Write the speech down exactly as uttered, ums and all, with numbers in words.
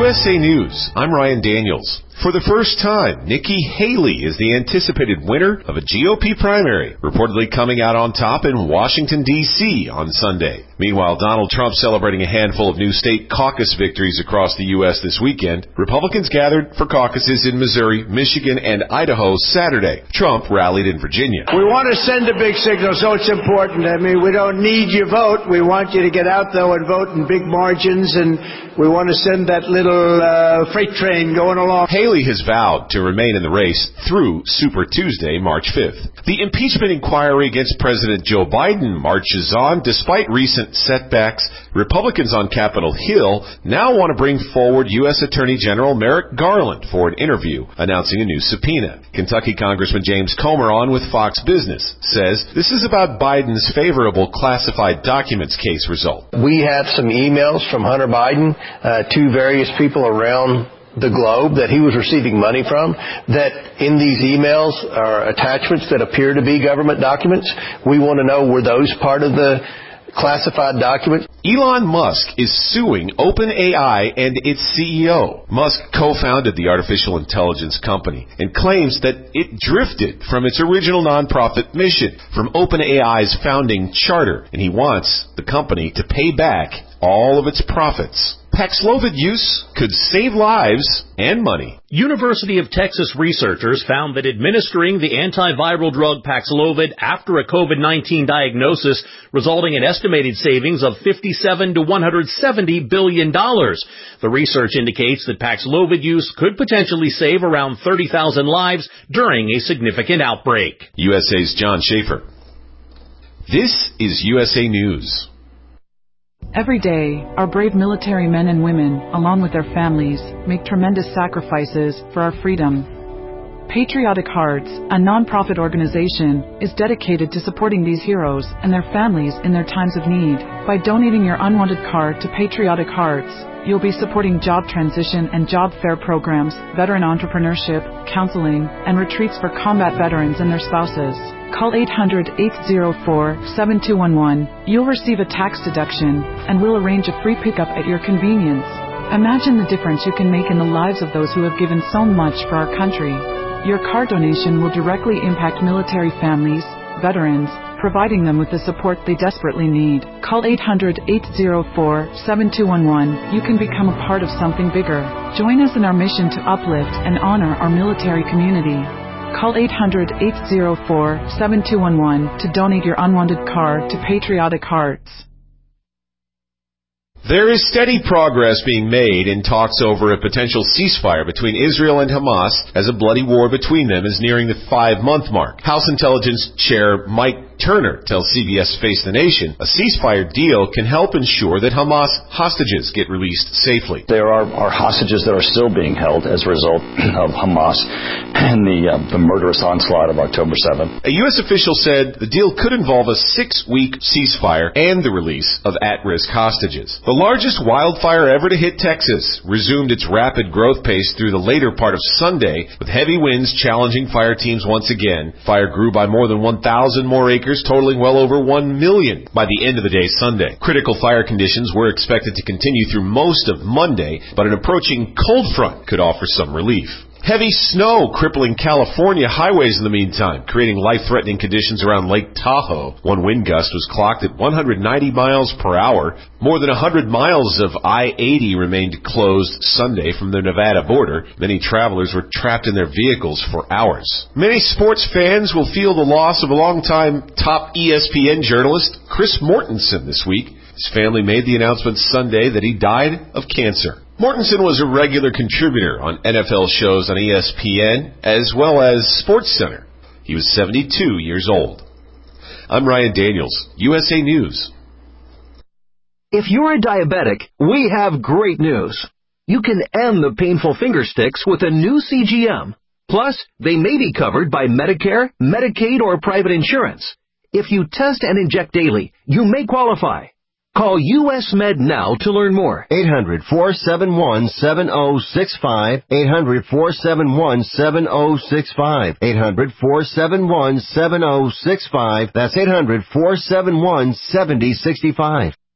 S A News, I'm Ryan Daniels. For the first time, Nikki Haley is the anticipated winner of a G O P primary, reportedly coming out on top in Washington, D C on Sunday. Meanwhile, Donald Trump celebrating a handful of new state caucus victories across the U S this weekend. Republicans gathered for caucuses in Missouri, Michigan, and Idaho Saturday. Trump rallied in Virginia. We want to send a big signal, so it's important. I mean, we don't need your vote. We want you to get out, though, and vote in big margins, and we want to send that little uh, freight train going along. Haley has vowed to remain in the race through Super Tuesday, March fifth. The impeachment inquiry against President Joe Biden marches on. Despite recent setbacks, Republicans on Capitol Hill now want to bring forward U S Attorney General Merrick Garland for an interview, announcing a new subpoena. Kentucky Congressman James Comer, on with Fox Business, says this is about Biden's favorable classified documents case result. We have some emails from Hunter Biden uh, to various people around the globe that he was receiving money from, that in these emails are attachments that appear to be government documents. We want to know, were those part of the classified documents? Elon Musk is suing OpenAI and its C E O. Musk co-founded the artificial intelligence company and claims that it drifted from its original nonprofit mission, from OpenAI's founding charter, and he wants the company to pay back all of its profits. Paxlovid use could save lives and money. University of Texas researchers found that administering the antiviral drug Paxlovid after a COVID nineteen diagnosis, resulting in estimated savings of fifty-seven to one hundred seventy billion dollars. The research indicates that Paxlovid use could potentially save around thirty thousand lives during a significant outbreak. U S A's John Schaefer. This is U S A News. Every day, our brave military men and women, along with their families, make tremendous sacrifices for our freedom. Patriotic Hearts, a non-profit organization, is dedicated to supporting these heroes and their families in their times of need. By donating your unwanted card to Patriotic Hearts, you'll be supporting job transition and job fair programs, veteran entrepreneurship, counseling, and retreats for combat veterans and their spouses. Call eight hundred, eight oh four, seven two one one. You'll receive a tax deduction, and we'll arrange a free pickup at your convenience. Imagine the difference you can make in the lives of those who have given so much for our country. Your card donation will directly impact military families, veterans, providing them with the support they desperately need. Call eight hundred, eight oh four, seven two one one. You can become a part of something bigger. Join us in our mission to uplift and honor our military community. Call eight hundred, eight oh four, seven two one one to donate your unwanted card to Patriotic Hearts. There is steady progress being made in talks over a potential ceasefire between Israel and Hamas, as a bloody war between them is nearing the five-month mark. House Intelligence Chair Mike Turner tells C B S Face the Nation a ceasefire deal can help ensure that Hamas hostages get released safely. There are, are hostages that are still being held as a result of Hamas and the, uh, the murderous onslaught of October seventh. A U S official said the deal could involve a six-week ceasefire and the release of at-risk hostages. The largest wildfire ever to hit Texas resumed its rapid growth pace through the later part of Sunday, with heavy winds challenging fire teams once again. Fire grew by more than one thousand more acres, totaling well over one million by the end of the day Sunday. Critical fire conditions were expected to continue through most of Monday, but an approaching cold front could offer some relief. Heavy snow crippling California highways in the meantime, creating life-threatening conditions around Lake Tahoe. One wind gust was clocked at one hundred ninety miles per hour. More than one hundred miles of I eighty remained closed Sunday from the Nevada border. Many travelers were trapped in their vehicles for hours. Many sports fans will feel the loss of a longtime top E S P N journalist, Chris Mortensen, this week. His family made the announcement Sunday that he died of cancer. Mortensen was a regular contributor on N F L shows on E S P N, as well as SportsCenter. He was seventy-two years old. I'm Ryan Daniels, U S A News. If you're a diabetic, we have great news. You can end the painful finger sticks with a new C G M. Plus, they may be covered by Medicare, Medicaid, or private insurance. If you test and inject daily, you may qualify. Call U S Med now to learn more. eight hundred, four seven one, seven oh six five. eight hundred, four seven one, seven oh six five. eight hundred, four seven one, seven oh six five. That's eight hundred, four seven one, seven oh six five.